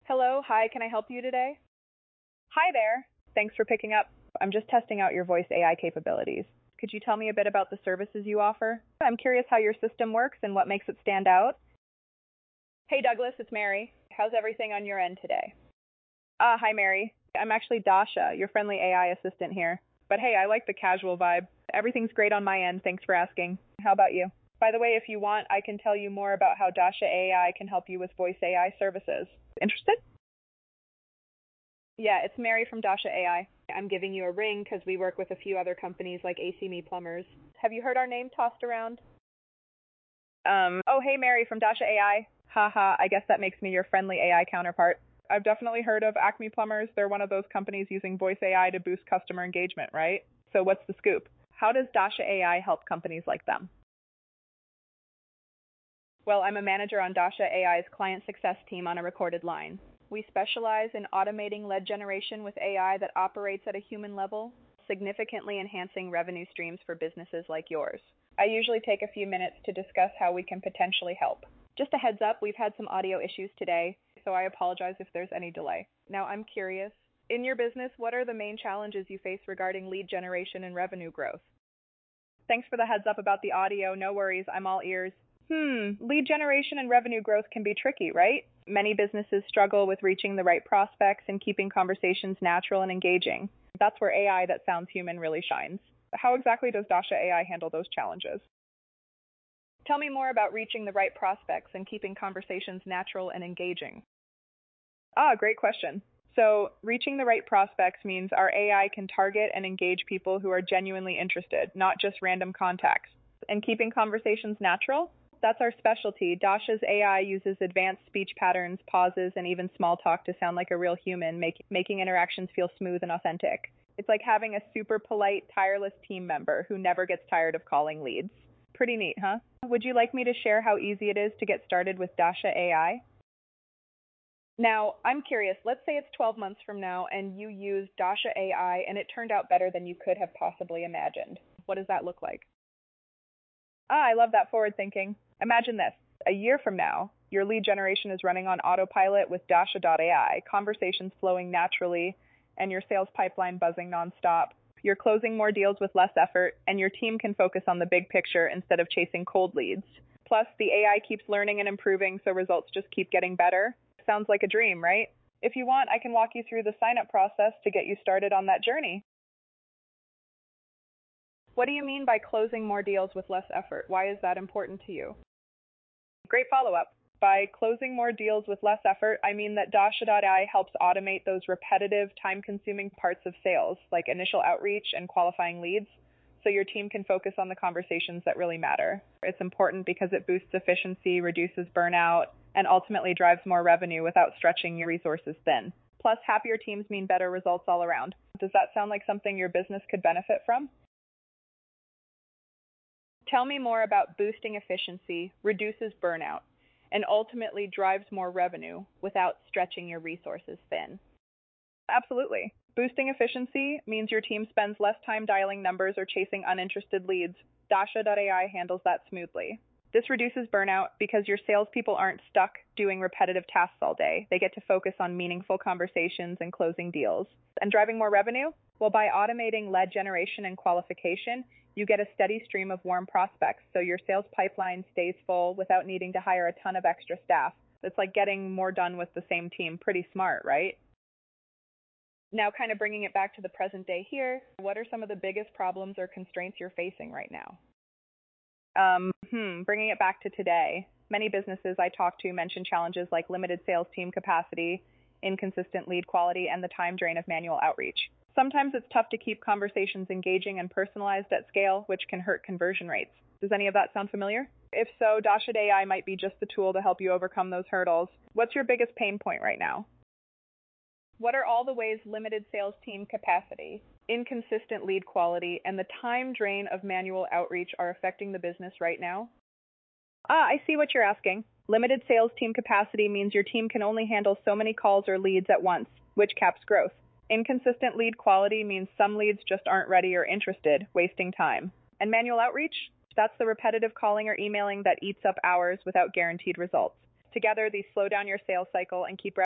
Hello, hi, can I help you today? Hi there. Thanks for picking up. I'm just testing out your voice AI capabilities. Could you tell me a bit about the services you offer? I'm curious how your system works and what makes it stand out. Hey Douglas, it's Mary. How's everything on your end today? Hi Mary. I'm actually Dasha, your friendly AI assistant here. But hey, I like the casual vibe. Everything's great on my end, thanks for asking. How about you? By the way, if you want, I can tell you more about how Dasha AI can help you with voice AI services. Interested? Yeah, it's Mary from Dasha AI. I'm giving you a ring because we work with a few other companies like AC Plumbers. Have you heard our name tossed around? Oh, hey, Mary from Dasha AI. Haha, I guess that makes me your friendly AI counterpart. I've definitely heard of Acme Plumbers. They're one of those companies using voice AI to boost customer engagement, right? So what's the scoop? How does Dasha AI help companies like them? Well, I'm a manager on Dasha AI's client success team on a recorded line. We specialize in automating lead generation with AI that operates at a human level, significantly enhancing revenue streams for businesses like yours. I usually take a few minutes to discuss how we can potentially help. Just a heads up, we've had some audio issues today, so I apologize if there's any delay. Now, I'm curious, in your business, what are the main challenges you face regarding lead generation and revenue growth? Thanks for the heads up about the audio. No worries, I'm all ears. Lead generation and revenue growth can be tricky, right? Many businesses struggle with reaching the right prospects and keeping conversations natural and engaging. That's where AI that sounds human really shines. How exactly does Dasha AI handle those challenges? Tell me more about reaching the right prospects and keeping conversations natural and engaging. Great question. So, reaching the right prospects means our AI can target and engage people who are genuinely interested, not just random contacts. And keeping conversations natural? That's our specialty. Dasha's AI uses advanced speech patterns, pauses, and even small talk to sound like a real human, making interactions feel smooth and authentic. It's like having a super polite, tireless team member who never gets tired of calling leads. Pretty neat, huh? Would you like me to share how easy it is to get started with Dasha AI? Now, I'm curious, let's say it's 12 months from now and you use Dasha AI and it turned out better than you could have possibly imagined. What does that look like? I love that forward thinking. Imagine this. A year from now, your lead generation is running on autopilot with Dasha.ai, conversations flowing naturally, and your sales pipeline buzzing nonstop. You're closing more deals with less effort, and your team can focus on the big picture instead of chasing cold leads. Plus, the AI keeps learning and improving, so results just keep getting better. Sounds like a dream, right? If you want, I can walk you through the sign-up process to get you started on that journey. What do you mean by closing more deals with less effort? Why is that important to you? Great follow-up. By closing more deals with less effort, I mean that Dasha.ai helps automate those repetitive, time-consuming parts of sales, like initial outreach and qualifying leads, so your team can focus on the conversations that really matter. It's important because it boosts efficiency, reduces burnout, and ultimately drives more revenue without stretching your resources thin. Plus, happier teams mean better results all around. Does that sound like something your business could benefit from? Tell me more about boosting efficiency, reduces burnout, and ultimately drives more revenue without stretching your resources thin. Absolutely. Boosting efficiency means your team spends less time dialing numbers or chasing uninterested leads. Dasha.ai handles that smoothly. This reduces burnout because your salespeople aren't stuck doing repetitive tasks all day. They get to focus on meaningful conversations and closing deals. And driving more revenue? Well, by automating lead generation and qualification, you get a steady stream of warm prospects, so your sales pipeline stays full without needing to hire a ton of extra staff. It's like getting more done with the same team. Pretty smart, right? Now, kind of bringing it back to the present day here, what are some of the biggest problems or constraints you're facing right now? Bringing it back to today, many businesses I talk to mention challenges like limited sales team capacity, inconsistent lead quality, and the time drain of manual outreach. Sometimes it's tough to keep conversations engaging and personalized at scale, which can hurt conversion rates. Does any of that sound familiar? If so, Dasha AI might be just the tool to help you overcome those hurdles. What's your biggest pain point right now? What are all the ways limited sales team capacity, inconsistent lead quality, and the time drain of manual outreach are affecting the business right now? I see what you're asking. Limited sales team capacity means your team can only handle so many calls or leads at once, which caps growth. Inconsistent lead quality means some leads just aren't ready or interested, wasting time. And manual outreach? That's the repetitive calling or emailing that eats up hours without guaranteed results. Together, these slow down your sales cycle and keep